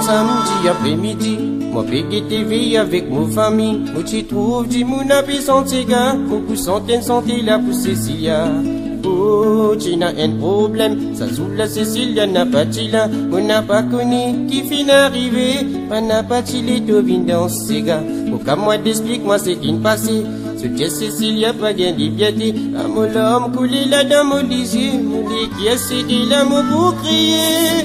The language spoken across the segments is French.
samedi après-midi, moi pégué TV avec mon famille. Moi t'y trouve du moun api santé gars, beaucoup centaines santé là pour Cécilia. Oh, tu n'as un problème, ça sous la Cécilia n'a pas là, on n'a pas connu qui fin arrivé, pas n'a pas les devines dans ces gars. Pour qu'à moi d'explique-moi ce qui ne passait. Ce que Cécilia pas gain de piété, à mon homme coulé là dans mon désir, mon lit qui a ségué là mon beau crier.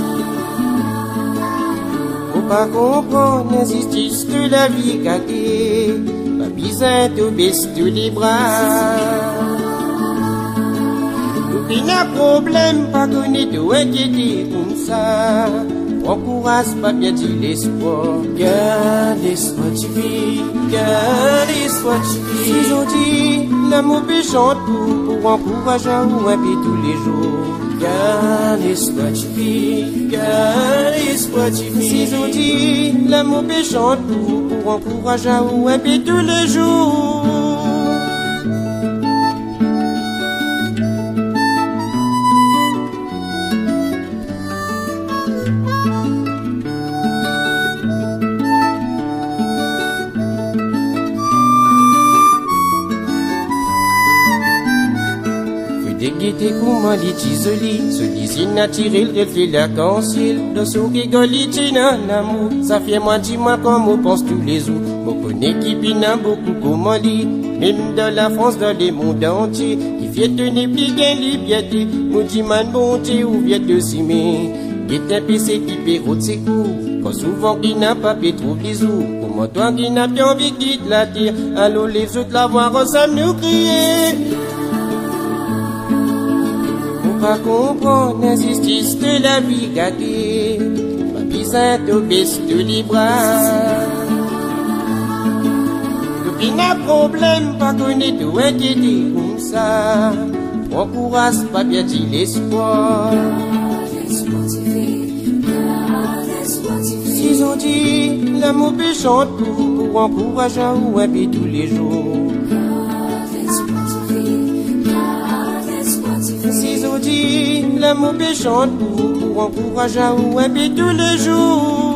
Faut pas comprendre l'injustice de la vie gâtée, pas besoin de baisser tous les bras. Nous n'a problème, pas connu de inquiéter comme ça. Prends courage, pas bien dit l'espoir. Garde l'espoir tu vis, garde l'espoir tu vis. Si j'en dis, l'amour péchante pour encourager ou un peu tous les jours. Garde l'espoir tu vis, garde l'espoir tu vis. Si j'en dis, l'amour péchante pour encourager ou un peu tous les jours. Dégueté comment dit isolé, ce désir naturel reflète l'arc-en-ciel. Dans ce rigole, dans l'amour, ça fait moi dis-moi comme on pense tous les jours. Mon connaît qui pina beaucoup comment dit, même dans la France, dans le monde entier, qui fait tenir plus gain liberté, mon dit man bonté ou vient de s'aimer. Est un PC qui pérote ses coups, quand souvent qui n'a pas pu trouver les jours. Comment toi qui n'a plus envie quitte la terre, allons les autres la voir ensemble nous crier. Pas comprendre l'injustice de la vie gâtée, pas besoin de baisser tous les bras. Tout n'a problème, pas connu de inquiéter comme ça. Prends courage, pas bien dit l'espoir. Si j'en dis, l'amour péchante pour encourager ou un peu tous les jours. Si on dit l'amour péchante pour encourager ou un peu tous les jours.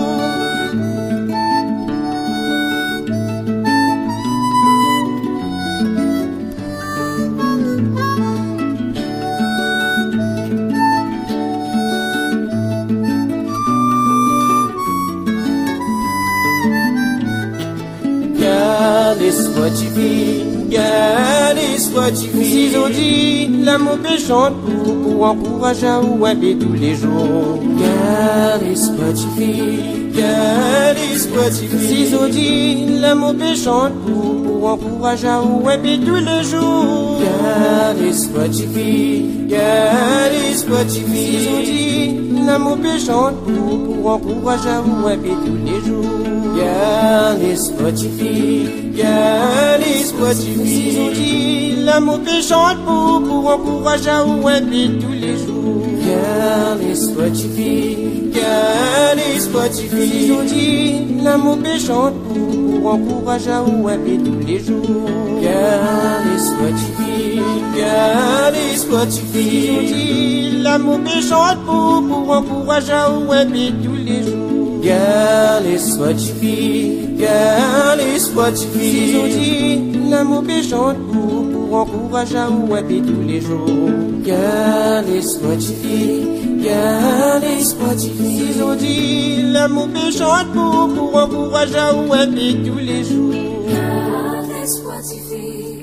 Garde l'espoir tu vis, garde l'espoir tu vis. Si on dit l'amour péchante pour encourager ou un peu tous les jours. Garde l'espoir tu vis, garde l'espoir tu vis. Si on dit l'amour péchante pour encourager ou un peu tous les jours. Garde l'espoir tu vis, garde l'espoir tu vis. Si on dit l'amour péchante pour encourager ou un peu tous les jours. Garde l'espoir tu vis, garde l'espoir tu vis. Si on dit l'amour péchante pour encourager ou un peu tous les jours. Garde l'espoir tu vis, garde l'espoir tu vis. Si on dit l'amour péchante pour encourager ou un peu tous les jours. Garde l'espoir tu vis, garde l'espoir tu vis. Si on dit l'amour péchante pour encourager ou un peu tous les jours. Garde l'espoir tu vis, garde l'espoir tu vis. Si on dit l'amour péchante pour encourager ou un peu tous les jours. Garde l'espoir tu vis, garde l'espoir tu vis. Si on dit l'amour péchante pour encourager ou un peu tous les jours. Garde l'espoir tu vis.